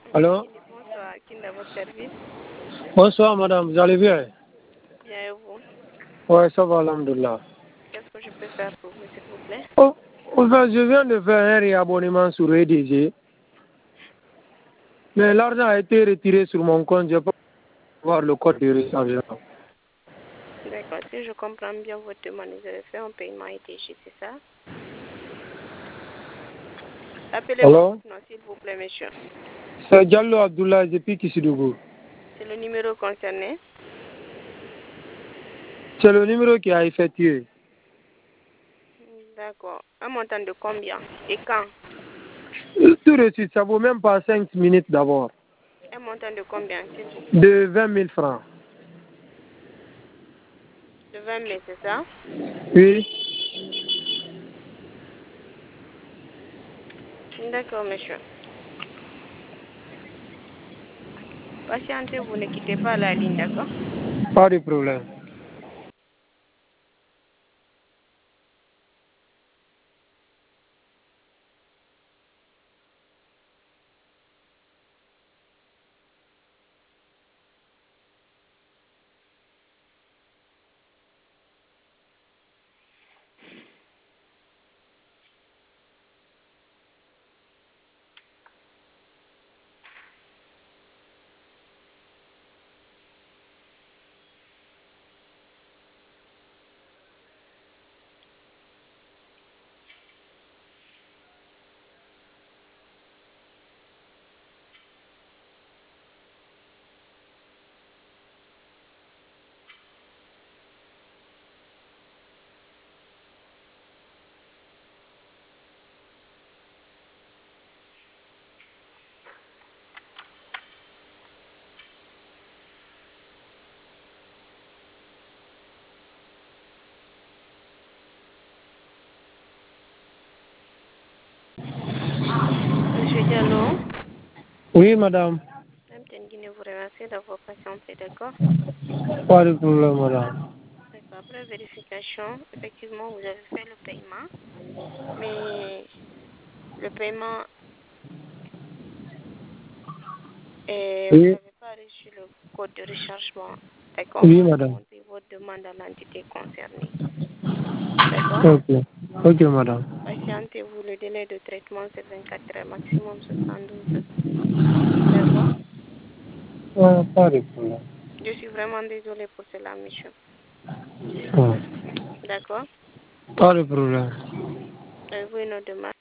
Allô? Bonsoir, Kinda, votre service. Bonsoir madame, vous allez bien? Bien et vous? Ouais, ça va, alhamdoulilah. Qu'est-ce que je peux faire pour vous, s'il vous plaît? Oh, enfin, je viens de faire un réabonnement sur EDG. Mais l'argent a été retiré sur mon compte, je ne peux pas voir le code de rechargement. D'accord, si je comprends bien votre demande, vous avez fait un paiement EDG, c'est ça? Appelez-moi Alors? votre nom, s'il vous plaît, monsieur. C'est Diallo Abdullah depuis Kissidougou. C'est le numéro concerné? C'est le numéro qui a effectué. D'accord. Un montant de combien? Et quand? Tout de suite, ça vaut même pas 5 minutes d'abord. Un montant de combien, s'il vous plaît? De 20 000 francs. De 20 000, c'est ça? Oui. D'accord, monsieur. Patientez, vous ne quittez pas la ligne, d'accord? Pas de problème. Monsieur Diallo, Oui, madame. Madame Guinée vous remercie d'avoir patienté, d'accord? Pas de problème, madame. D'accord. Après vérification, effectivement, vous avez fait le paiement, mais le paiement, vous Oui, n'avez pas reçu le code de rechargement. D'accord? On oui, va madame. remonter votre demande à l'entité concernée. D'accord? Ok. Ok, madame. Patientez-vous, le délai de traitement, c'est 24 heures, maximum 72 heures. D'accord? Pas de problème. Je suis vraiment désolée pour cela, monsieur. Ouais. D'accord? Pas de problème. Avez-vous une autre demande?